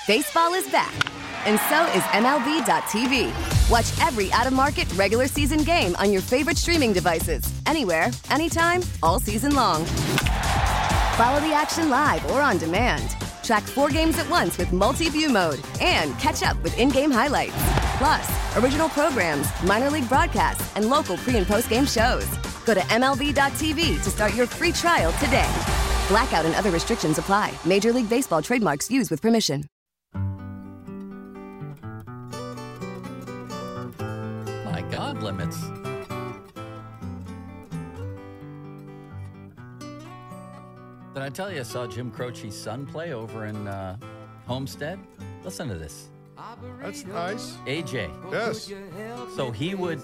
Baseball is back, and so is MLB.tv. Watch every out-of-market regular season game on your favorite streaming devices, anywhere, anytime, all season long. Follow the action live or on demand. Track 4 games at once with multi-view mode and catch up with in-game highlights. Plus, original programs, minor league broadcasts, and local pre- and post-game shows. Go to MLB.tv to start your free trial today. Blackout and other restrictions apply. Major League Baseball trademarks used with permission. My God, Limits. Did I tell you I saw Jim Croce's son play over in Homestead? Listen to this. That's nice. AJ. Yes. So he would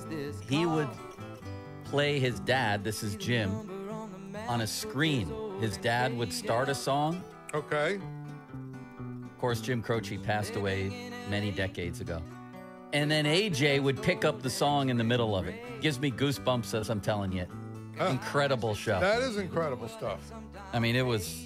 play his dad, this is Jim, on a screen. His dad would start a song. Okay. Of course, Jim Croce passed away many decades ago. And then AJ would pick up the song in the middle of it. Gives me goosebumps as I'm telling you. Incredible show. That is incredible stuff. I mean, it was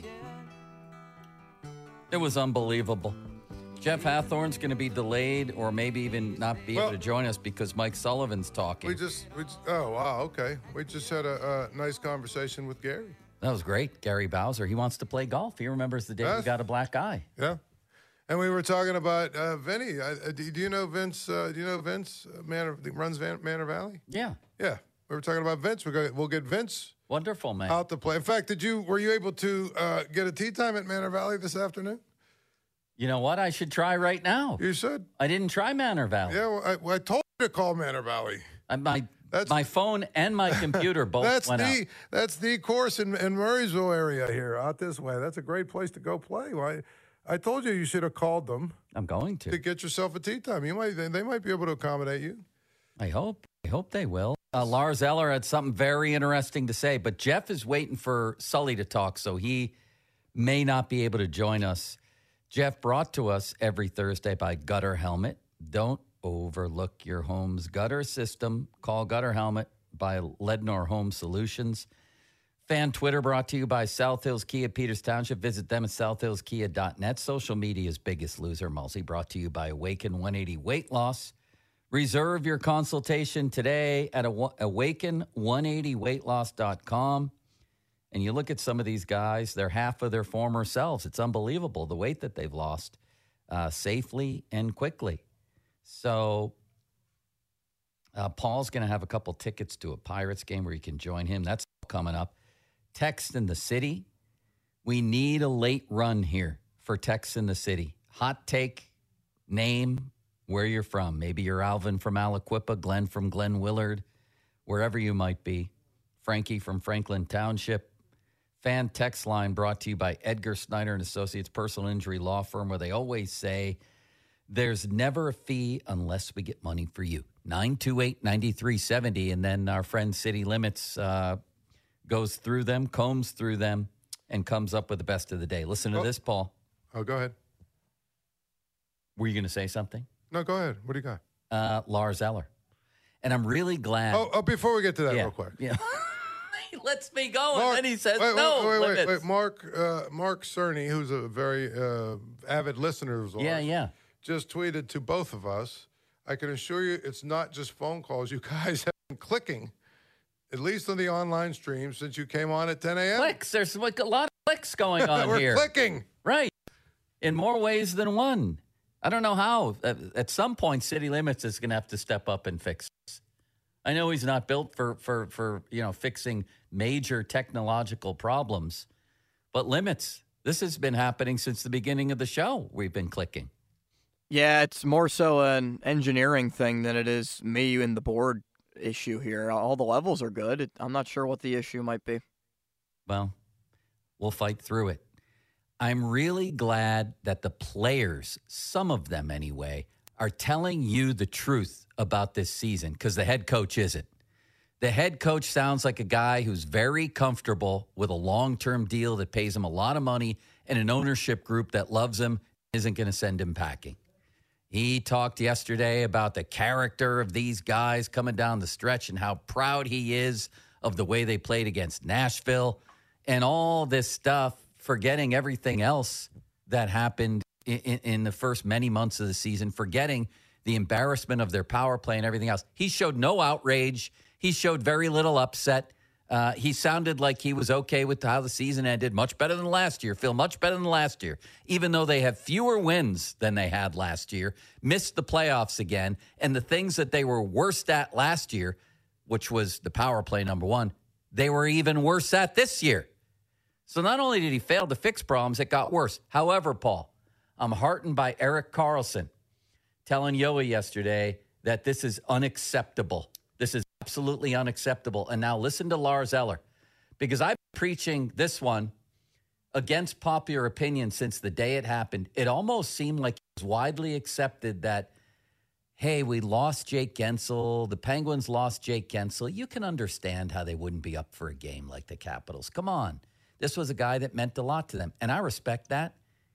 unbelievable. Jeff Hathorn's going to be delayed or maybe even not be able to join us because Mike Sullivan's talking. Oh, wow, okay. We just had a nice conversation with Gary. That was great. Gary Bowser. He wants to play golf. He remembers the day he got a black eye. Yeah. And we were talking about Vinny. Do you know Vince? Vince runs Manor Valley? Yeah. Yeah. We were talking about Vince. We'll get Vince. Wonderful, man. Out to play. In fact, were you able to get a tee time at Manor Valley this afternoon? You know what? I should try right now. You should. I didn't try Manor Valley. Yeah, well, I told you to call Manor Valley. My phone and my computer both went out. That's the course in Murraysville area here, out this way. That's a great place to go play. I told you should have called them. I'm going to get yourself a tee time. They might be able to accommodate you. I hope they will. Lars Eller had something very interesting to say, but Jeff is waiting for Sully to talk, so he may not be able to join us. Jeff brought to us every Thursday by Gutter Helmet. Don't overlook your home's gutter system. Call Gutter Helmet by Lednor Home Solutions. Fan Twitter brought to you by South Hills Kia, Peters Township. Visit them at southhillskia.net. Social media's biggest loser, Mulsey, brought to you by Awaken 180 Weight Loss. Reserve your consultation today at awaken180weightloss.com. And you look at some of these guys, they're half of their former selves. It's unbelievable, the weight that they've lost safely and quickly. So Paul's going to have a couple tickets to a Pirates game where you can join him. That's coming up. Text in the City. We need a late run here for Text in the City. Hot take, name, where you're from. Maybe you're Alvin from Aliquippa, Glenn from Glen Willard, wherever you might be. Frankie from Franklin Township. Fan text line brought to you by Edgar Snyder and Associates Personal Injury Law Firm, where they always say there's never a fee unless we get money for you. 928-9370. And then our friend City Limits goes through them, combs through them, and comes up with the best of the day. Listen to this, Paul. Oh, go ahead. Were you going to say something? No, go ahead. What do you got? Lars Eller. And I'm really glad. Oh, before we get to that real quick. Yeah. He lets me go, Mark, and then he says, wait, no. Mark Cerny, who's a very avid listener of ours, just tweeted to both of us, I can assure you it's not just phone calls. You guys have been clicking, at least on the online stream, since you came on at 10 a.m. Clicks. There's like a lot of clicks going on We're here. We're clicking. Right. In more ways than one. I don't know how. At some point, City Limits is going to have to step up and fix this. I know he's not built for fixing major technological problems, but Limits, this has been happening since the beginning of the show. We've been clicking. Yeah, it's more so an engineering thing than it is me and the board issue here. All the levels are good. I'm not sure what the issue might be. Well, we'll fight through it. I'm really glad that the players, some of them anyway, are telling you the truth about this season because the head coach isn't. The head coach sounds like a guy who's very comfortable with a long-term deal that pays him a lot of money and an ownership group that loves him isn't going to send him packing. He talked yesterday about the character of these guys coming down the stretch and how proud he is of the way they played against Nashville and all this stuff, forgetting everything else that happened in the first many months of the season, forgetting the embarrassment of their power play and everything else. He showed no outrage. He showed very little upset. He sounded like he was okay with how the season ended. Much better than last year. Feel much better than last year, even though they have fewer wins than they had last year. Missed the playoffs again. And the things that they were worst at last year, which was the power play, number one, they were even worse at this year. So not only did he fail to fix problems, it got worse. However, Paul, I'm heartened by Erik Karlsson telling Yoey yesterday that this is unacceptable. This is absolutely unacceptable. And now listen to Lars Eller, because I've been preaching this one against popular opinion since the day it happened. It almost seemed like it was widely accepted that, hey, we lost Jake Guentzel. The Penguins lost Jake Guentzel. You can understand how they wouldn't be up for a game like the Capitals. Come on. This was a guy that meant a lot to them, and I respect that.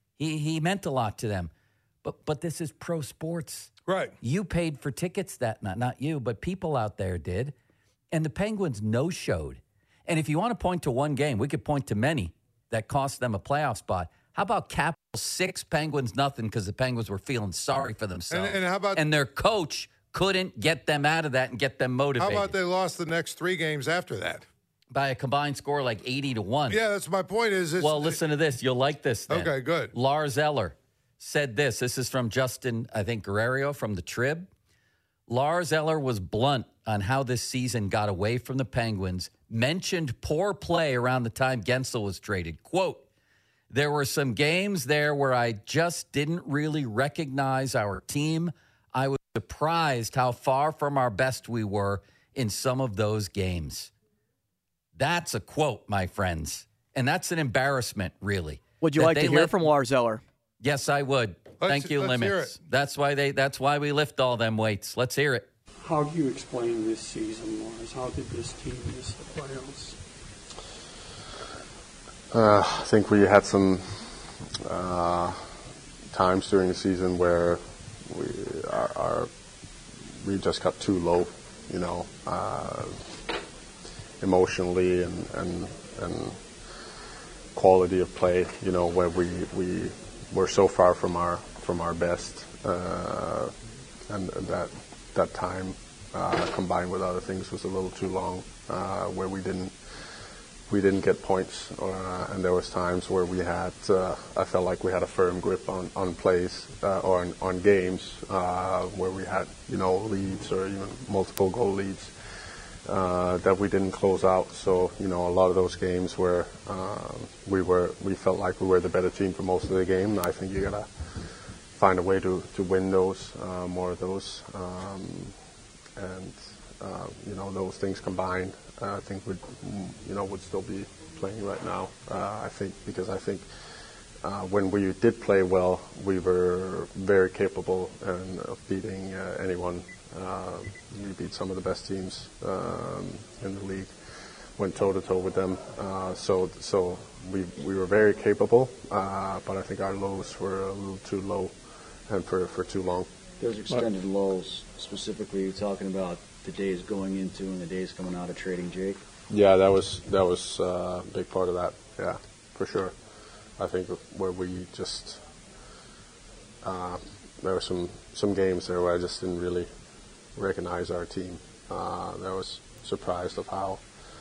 He meant a lot to them. But this is pro sports. Right. You paid for tickets that night. Not you, but people out there did. And the Penguins no-showed. And if you want to point to one game, we could point to many that cost them a playoff spot. How about Capitals 6, Penguins nothing, because the Penguins were feeling sorry for themselves. And how about, and their coach couldn't get them out of that and get them motivated. How about they lost the next 3 games after that? By a combined score like 80-1. Yeah, that's my point. Well, listen to this. You'll like this then. Okay, good. Lars Eller said this. This is from Justin, I think, Guerrero from the Trib. Lars Eller was blunt on how this season got away from the Penguins, mentioned poor play around the time Guentzel was traded. Quote, there were some games there where I just didn't really recognize our team. I was surprised how far from our best we were in some of those games. That's a quote, my friends. And that's an embarrassment, really. Would you like to hear from Lars Eller? Yes, I would. Thank you, Limits. That's why we lift all them weights. Let's hear it. How do you explain this season, Lars? How did this team miss the playoffs? I think we had some times during the season where we just got too low, emotionally and quality of play, where we were so far from our best, and that time combined with other things was a little too long, where we didn't get points, and there was times where we had I felt like we had a firm grip on plays or on games where we had leads or even multiple goal leads. That we didn't close out. So, a lot of those games where we felt like we were the better team for most of the game. I think you gotta find a way to win those, more of those, and those things combined, I think would still be playing right now. I think when we did play well, we were very capable of beating anyone. We beat some of the best teams in the league, went toe-to-toe with them. So we were very capable, but I think our lows were a little too low and for too long. Those extended lows, specifically, you're talking about the days going into and the days coming out of trading Jake? Yeah, that was a big part of that, yeah, for sure. I think where we just there were some games there where I just didn't really recognize our team. I was surprised of how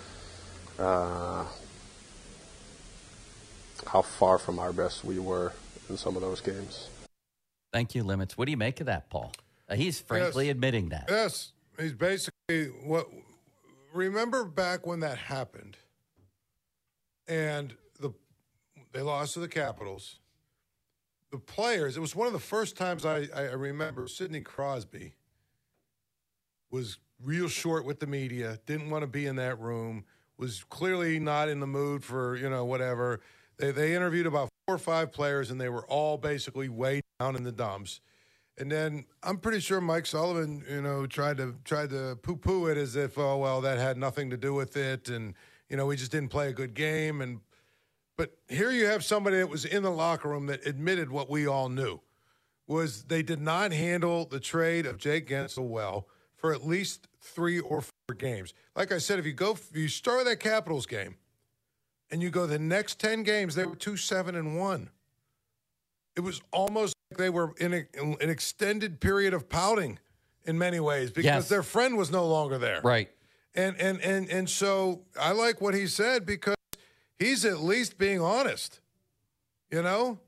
far from our best we were in some of those games. Thank you, Limits. What do you make of that, Paul? He's frankly admitting that. Yes, he's basically remember back when that happened, and they lost to the Capitals. The players, it was one of the first times I remember Sidney Crosby was real short with the media, didn't want to be in that room, was clearly not in the mood for, whatever. They interviewed about 4 or 5 players, and they were all basically way down in the dumps. And then I'm pretty sure Mike Sullivan, tried to poo-poo it as if, oh, well, that had nothing to do with it, and, we just didn't play a good game. But here you have somebody that was in the locker room that admitted what we all knew, was they did not handle the trade of Jake Guentzel well for at least 3 or 4 games. Like I said, if you start that Capitals game and you go the next 10 games, they were 2-7-1. it was almost like they were in an extended period of pouting in many ways because their friend was no longer there. Right. And so I like what he said because he's at least being honest, you know?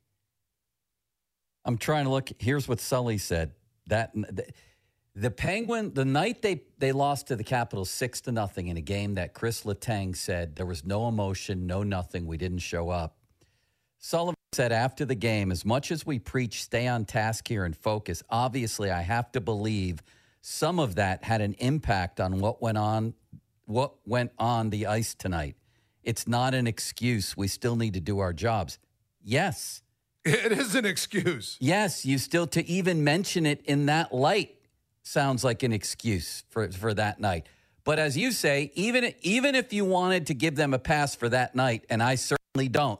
I'm trying to look. Here's what Sully said. That the Penguin, the night they lost to the Capitals 6-0 in a game that Chris Letang said there was no emotion, no nothing, we didn't show up. Sullivan said after the game, as much as we preach stay on task here and focus, obviously I have to believe some of that had an impact on what went on the ice tonight. It's not an excuse. We still need to do our jobs. Yes. It is an excuse. Yes, you still, to even mention it in that light sounds like an excuse for that night. But as you say, even if you wanted to give them a pass for that night, and I certainly don't,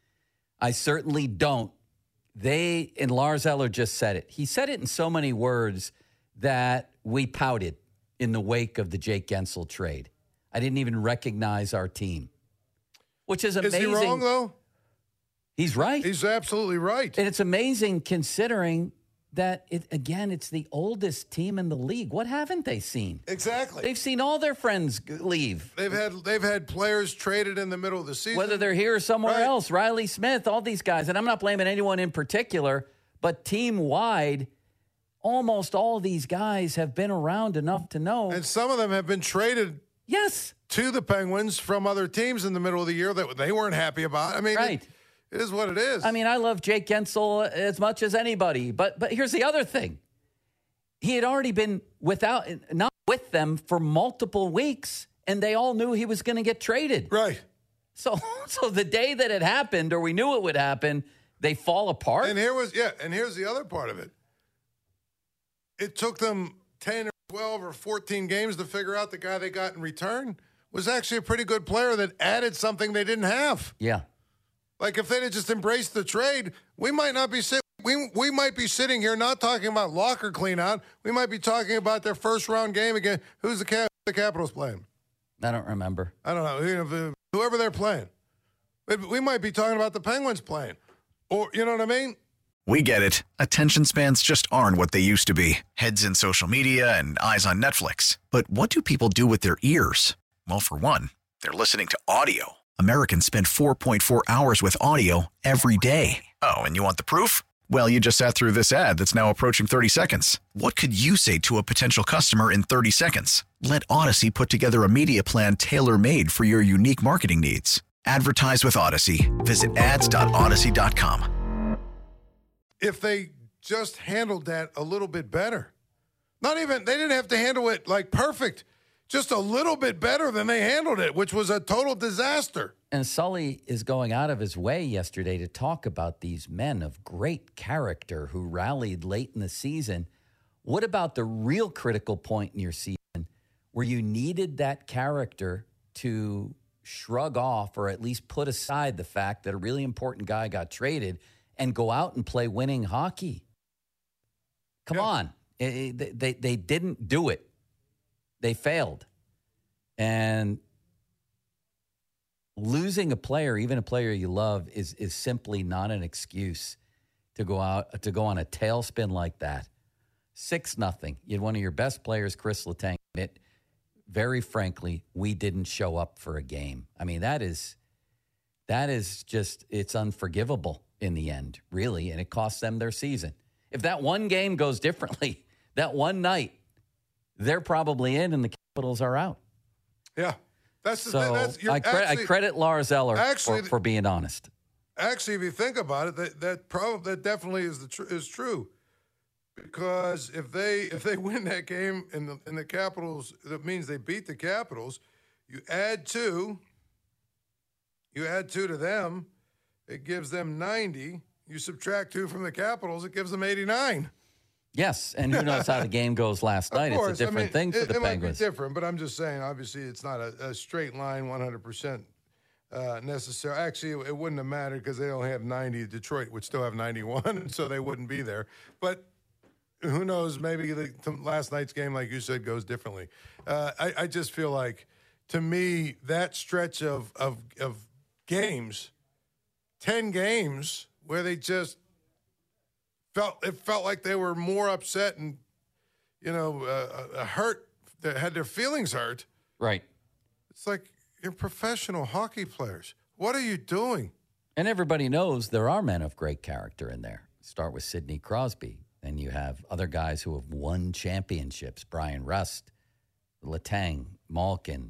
and Lars Eller just said it. He said it in so many words that we pouted in the wake of the Jake Guentzel trade. I didn't even recognize our team, which is amazing. Is he wrong, though? He's right. He's absolutely right. And it's amazing considering that, it's the oldest team in the league. What haven't they seen? Exactly. They've seen all their friends leave. They've had players traded in the middle of the season. Whether they're here or somewhere else. Riley Smith, all these guys. And I'm not blaming anyone in particular, but team-wide, almost all of these guys have been around enough to know. And some of them have been traded to the Penguins from other teams in the middle of the year that they weren't happy about. I mean, it is what it is. I mean, I love Jake Guentzel as much as anybody, but here's the other thing. He had already been not with them for multiple weeks, and they all knew he was going to get traded. Right. So the day that it happened, or we knew it would happen, they fall apart. And here's the other part of it. It took them 10 or 12 or 14 games to figure out the guy they got in return was actually a pretty good player that added something they didn't have. Yeah. Like if they'd have just embraced the trade, we might not be we might be sitting here not talking about locker clean out. We might be talking about their first round game again. Who's the Capitals playing? I don't remember. I don't know. Whoever they're playing. We might be talking about the Penguins playing. Or, you know what I mean? We get it. Attention spans just aren't what they used to be. Heads in social media and eyes on Netflix. But what do people do with their ears? Well, for one, they're listening to audio. Americans spend 4.4 hours with audio every day. Oh, and you want the proof? Well, you just sat through this ad that's now approaching 30 seconds. What could you say to a potential customer in 30 seconds? Let Odyssey put together a media plan tailor-made for your unique marketing needs. Advertise with Odyssey. Visit ads.odyssey.com. If they just handled that a little bit better. They didn't have to handle it like perfect. Just a little bit better than they handled it, which was a total disaster. And Sully is going out of his way yesterday to talk about these men of great character who rallied late in the season. What about the real critical point in your season where you needed that character to shrug off or at least put aside the fact that a really important guy got traded and go out and play winning hockey? Come on. They didn't do it. They failed. And losing a player, even a player you love, is simply not an excuse to go on a tailspin like that. 6-0. You had one of your best players, Chris Letang, admit, very frankly, we didn't show up for a game. I mean, that is just, it's unforgivable in the end, really, and it costs them their season. If that one game goes differently, that one night, they're probably in and the Capitals are out. Yeah. I credit Lars Eller for being honest. Actually, if you think about it, that definitely is true. Because if they win that game in the Capitals, that means they beat the Capitals. You add two to them, it gives them 90. You subtract 2 from the Capitals, it gives them 89. Yes, and who knows how the game goes last night. It's a different thing for the Penguins. It might be different, but I'm just saying, obviously, it's not a straight line 100% necessary. Actually, it wouldn't have mattered because they only have 90. Detroit would still have 91, so they wouldn't be there. But who knows, maybe last night's game, like you said, goes differently. I just feel like, to me, that stretch of games, 10 games, where they just It felt like they were more upset and, hurt, that had their feelings hurt. Right. It's like, you're professional hockey players. What are you doing? And everybody knows there are men of great character in there. Start with Sidney Crosby. Then you have other guys who have won championships. Brian Rust, Letang, Malkin,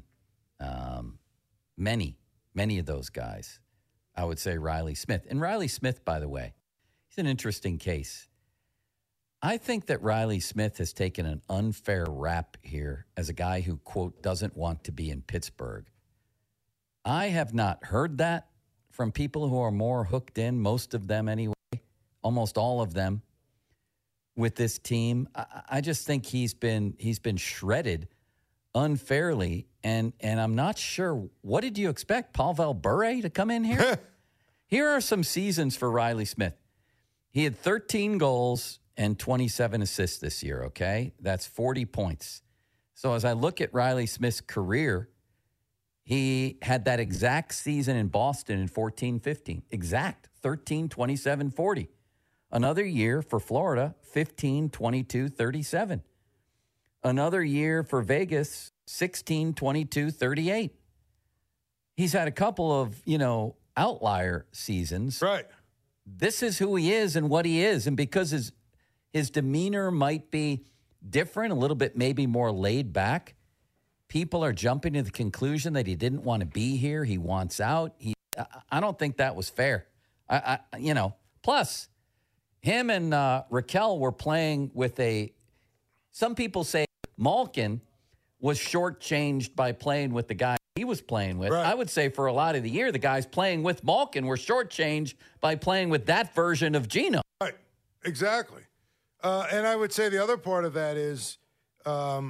many of those guys. I would say Riley Smith. And Riley Smith, by the way, he's an interesting case. I think that Riley Smith has taken an unfair rap here as a guy who, quote, doesn't want to be in Pittsburgh. I have not heard that from people who are more hooked in, most of them anyway, almost all of them, with this team. I just think he's been shredded unfairly, and I'm not sure. What did you expect, Pavel Bure to come in here? Here are some seasons for Riley Smith. He had 13 goals and 27 assists this year, okay? That's 40 points. So as I look at Riley Smith's career, he had that exact season in Boston in 14-15. Exact. 13, 27, 40. Another year for Florida, 15, 22, 37. Another year for Vegas, 16, 22, 38. He's had a couple of, outlier seasons. Right. This is who he is and what he is. And because his demeanor might be different, a little bit maybe more laid back, people are jumping to the conclusion that he didn't want to be here. He wants out. I don't think that was fair. Plus, him and Raquel were playing with some people say Malkin was shortchanged by playing with the guy he was playing with. Right. I would say for a lot of the year, the guys playing with Malkin were shortchanged by playing with that version of Gino. Right, exactly. And I would say the other part of that is, I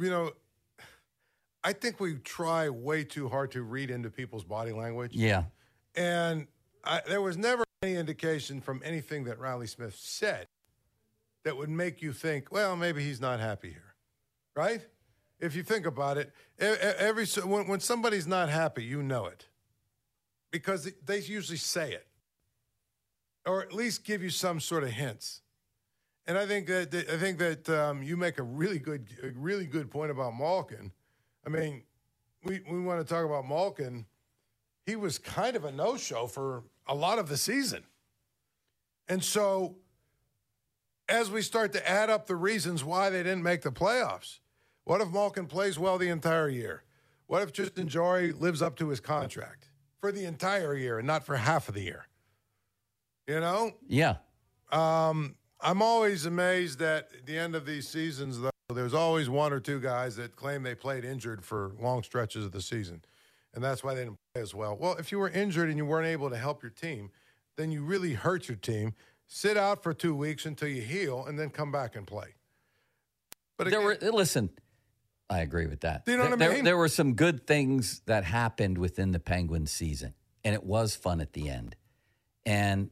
think we try way too hard to read into people's body language. Yeah. And there was never any indication from anything that Riley Smith said that would make you think, well, maybe he's not happy here, right? If you think about it, when somebody's not happy, you know it because they usually say it or at least give you some sort of hints. And I think that you make a really good point about Malkin. I mean, we want to talk about Malkin. He was kind of a no-show for a lot of the season. And so as we start to add up the reasons why they didn't make the playoffs, what if Malkin plays well the entire year? What if Tristan Jarry lives up to his contract for the entire year and not for half of the year? Yeah. I'm always amazed that at the end of these seasons, though, there's always one or two guys that claim they played injured for long stretches of the season, and that's why they didn't play as well. Well, if you were injured and you weren't able to help your team, then you really hurt your team. Sit out for 2 weeks until you heal, and then come back and play. But again, listen, I agree with that. Do you know what I mean? There were some good things that happened within the Penguins season, and it was fun at the end. And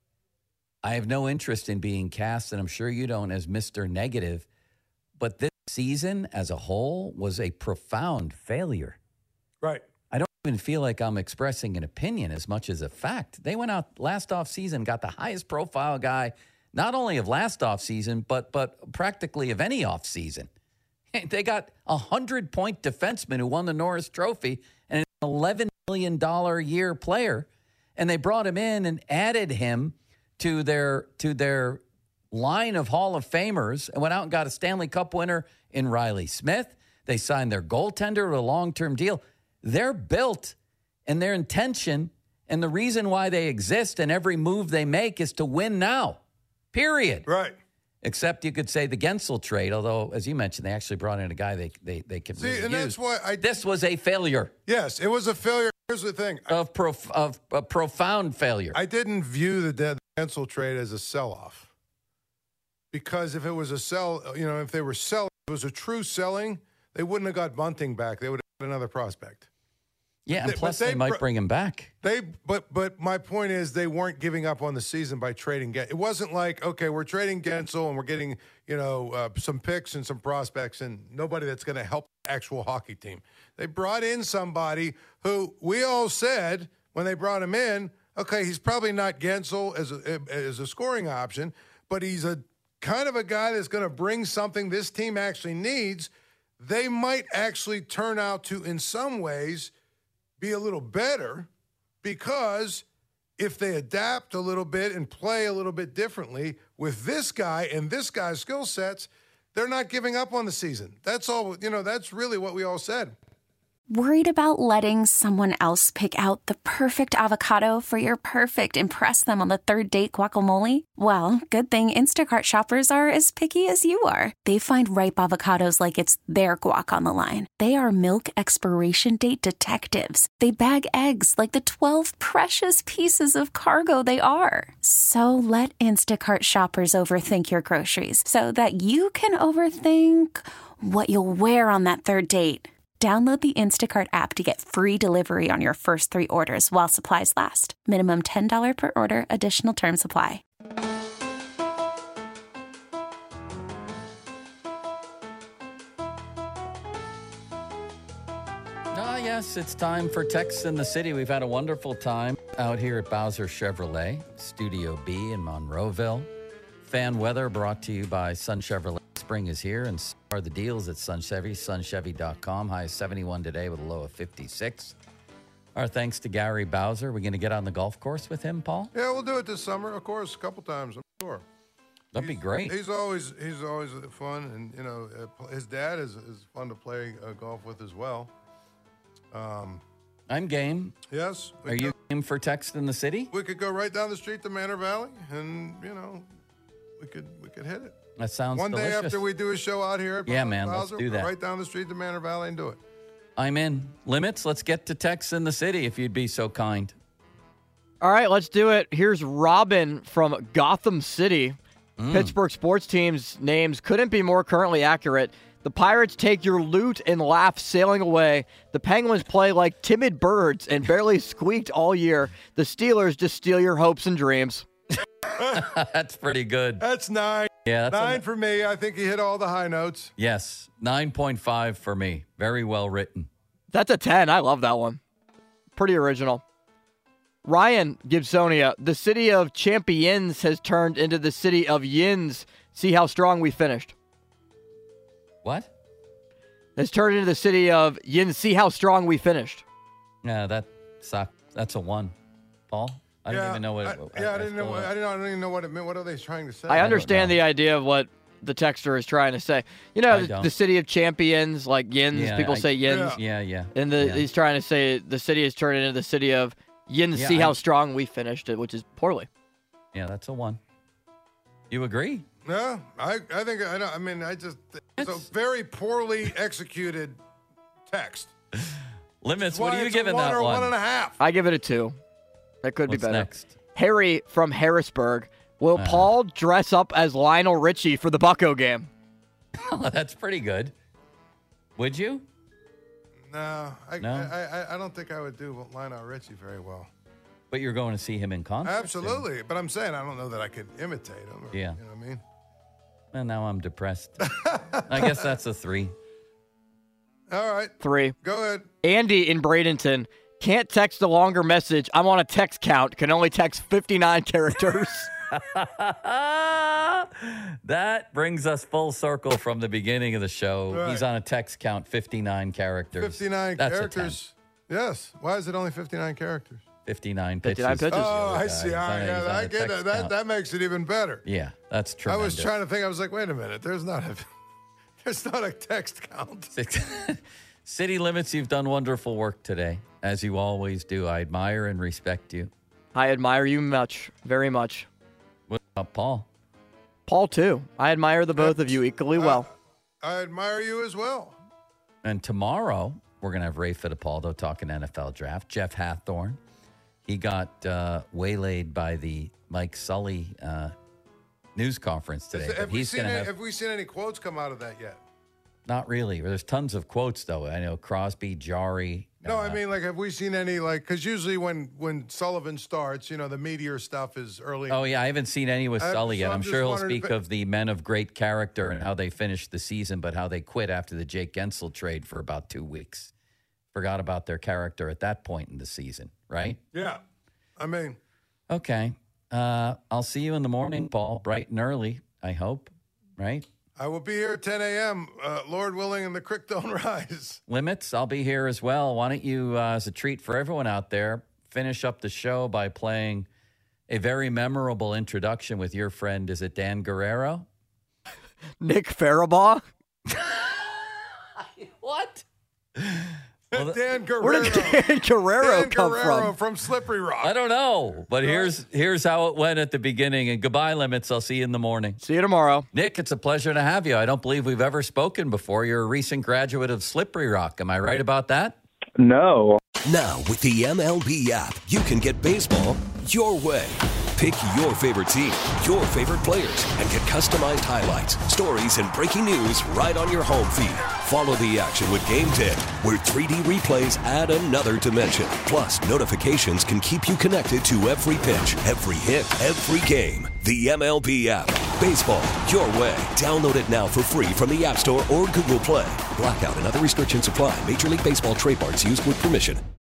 I have no interest in being cast, and I'm sure you don't, as Mr. Negative. But this season as a whole was a profound failure. Right. I don't even feel like I'm expressing an opinion as much as a fact. They went out last offseason, got the highest profile guy, not only of last offseason, but practically of any offseason. They got a 100-point defenseman who won the Norris Trophy and an $11 million a year player. And they brought him in and added him to their line of Hall of Famers and went out and got a Stanley Cup winner in Riley Smith. They signed their goaltender to a long-term deal. They're built, and their intention and the reason why they exist and every move they make is to win now, period. Right. Except you could say the Gensel trade, although, as you mentioned, they actually brought in a guy they could really use. That's why this was a failure. Yes, it was a failure. Here's the thing. Of a profound failure. I didn't view the Gensel trade as a sell-off. Because if it was a sell, if they were selling, if it was a true selling, they wouldn't have got Bunting back. They would have got another prospect. Yeah, and plus they might bring him back. But my point is they weren't giving up on the season by trading. It wasn't like, okay, we're trading Gensel and we're getting, some picks and some prospects and nobody that's going to help the actual hockey team. They brought in somebody who we all said when they brought him in, okay, he's probably not Gensel as a scoring option, but he's a kind of a guy that's going to bring something this team actually needs. They might actually turn out to, in some ways, be a little better because if they adapt a little bit and play a little bit differently with this guy and this guy's skill sets, they're not giving up on the season. That's all, that's really what we all said. Worried about letting someone else pick out the perfect avocado for your perfect impress them on the third date guacamole? Well, good thing Instacart shoppers are as picky as you are. They find ripe avocados like it's their guac on the line. They are milk expiration date detectives. They bag eggs like the 12 precious pieces of cargo they are. So let Instacart shoppers overthink your groceries so that you can overthink what you'll wear on that third date. Download the Instacart app to get free delivery on your first 3 orders while supplies last. Minimum $10 per order. Additional terms apply. Yes, it's time for Text in the City. We've had a wonderful time out here at Bowser Chevrolet, Studio B in Monroeville. Fan weather brought to you by Sun Chevrolet. Spring is here, and so are the deals at Sun Chevy, sunchevy.com. High of 71 today with a low of 56. Our thanks to Gary Bowser. We're going to get on the golf course with him, Paul? Yeah, we'll do it this summer, of course, a couple times, I'm sure. That'd be great. He's always fun, and, his dad is fun to play golf with as well. I'm game. Yes. Are you game for Text in the City? We could go right down the street to Manor Valley, and, we could hit it. That sounds One delicious. day after we do a show out here at man, Bowser, let's do that. Right down the street to Manor Valley and do it. I'm in. Limits, let's get to Text in the City if you'd be so kind. All right, let's do it. Here's Robin from Gotham City. Pittsburgh sports teams' names couldn't be more currently accurate. The Pirates take your loot and laugh sailing away. The Penguins play like timid birds and barely squeaked all year. The Steelers just steal your hopes and dreams. That's pretty good. That's 9. Yeah, that's 9 for me. I think he hit all the high notes. Yes, 9.5 for me. Very well written. That's a 10. I love that one. Pretty original. Ryan Gibsonia, the city of champions has turned into the city of yins. See how strong we finished. What? It's turned into the city of yins. See how strong we finished. Yeah, that sucked. That's a 1. Paul? I didn't even know what it was. I didn't know what it meant. What are they trying to say? I understand the idea of what the texter is trying to say. The city of champions, like yins. Yeah, people say yins. Yeah. And he's trying to say the city is turned into the city of yins. See how strong we finished it, which is poorly. Yeah, that's a 1. You agree? No, I think I don't. I mean, it's a very poorly executed text. Limits. What are you giving that one? 1.5. I give it a 2. That could be better. Next? Harry from Harrisburg. Will Paul dress up as Lionel Richie for the Bucco game? Oh, that's pretty good. Would you? No, I don't think I would do Lionel Richie very well. But you're going to see him in concert? Absolutely. But I'm saying I don't know that I could imitate him. Yeah. You know what I mean? And now I'm depressed. I guess that's a 3. All right. 3. Go ahead. Andy in Bradenton. Can't text a longer message. I'm on a text count. Can only text 59 characters. That brings us full circle from the beginning of the show. Right. He's on a text count, 59 characters. 59 That's characters. Yes. Why is it only 59 characters? 59 pitches. 59 pitches. Oh, I see. I get that. That makes it even better. Yeah, that's tremendous. I was trying to think. I was like, wait a minute. There's not a text count. City Limits, you've done wonderful work today, as you always do. I admire and respect you. I admire you much, very much. What about Paul? Paul, too. I admire the both of you equally well. I admire you as well. And tomorrow, we're going to have Ray Fittipaldo talking NFL draft. Jeff Hathorn, he got waylaid by the Mike Sully news conference today. Have we seen any quotes come out of that yet? Not really. There's tons of quotes, though. I know Crosby, Jari. No, I mean, have we seen any, because usually when Sullivan starts, the meteor stuff is early. Oh, yeah, I haven't seen any with Sully yet. I'm sure he'll speak if of the men of great character and how they finished the season, but how they quit after the Jake Gensel trade for about 2 weeks. Forgot about their character at that point in the season, right? Yeah. I mean. Okay. I'll see you in the morning, Paul, bright and early, I hope, right? I will be here at 10 a.m., Lord willing, and the creek don't rise. Limits, I'll be here as well. Why don't you, as a treat for everyone out there, finish up the show by playing a very memorable introduction with your friend, is it Dan Guerrero? Nick Farabaugh? What? Well, Dan Guerrero. Where did Dan Guerrero come from Slippery Rock. I don't know, but here's how it went at the beginning. And goodbye, Limits. I'll see you in the morning. See you tomorrow. Nick, it's a pleasure to have you. I don't believe we've ever spoken before. You're a recent graduate of Slippery Rock. Am I right about that? No. Now, with the MLB app, you can get baseball your way. Pick your favorite team, your favorite players, and get customized highlights, stories, and breaking news right on your home feed. Follow the action with Game 10, where 3D replays add another dimension. Plus, notifications can keep you connected to every pitch, every hit, every game. The MLB app. Baseball your way. Download it now for free from the App Store or Google Play. Blackout and other restrictions apply. Major League Baseball trademarks used with permission.